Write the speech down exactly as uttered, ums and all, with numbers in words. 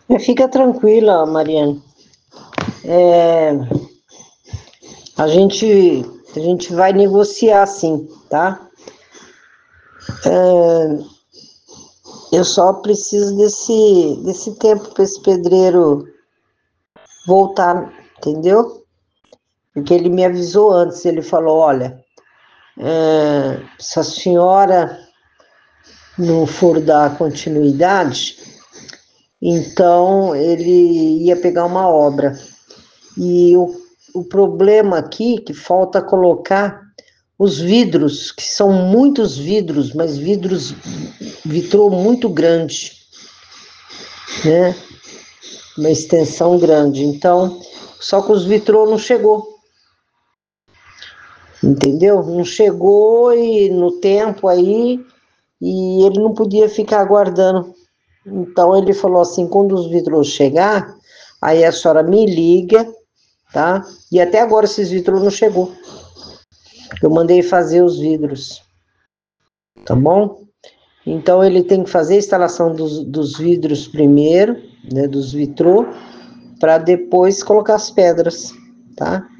Fica tranquila, Mariane. É, a gente, a gente vai negociar sim, tá? É, eu só preciso desse, desse tempo para esse pedreiro voltar, entendeu? Porque ele me avisou antes, ele falou, olha, é, se a senhora não for dar continuidade, então ele ia pegar uma obra. E o, o problema aqui que falta colocar os vidros, que são muitos vidros, mas vidros, vitrô muito grande, né? Uma extensão grande. Então, só que os vitrô não chegou, entendeu? Não chegou e no tempo aí, e ele não podia ficar aguardando. Então, ele falou assim, quando os vitrôs chegar, aí a senhora me liga, tá? E até agora esses vidros não chegou. Eu mandei fazer os vidros, tá bom? Então ele tem que fazer a instalação dos, dos vidros primeiro, né, dos vitrô, para depois colocar as pedras, tá?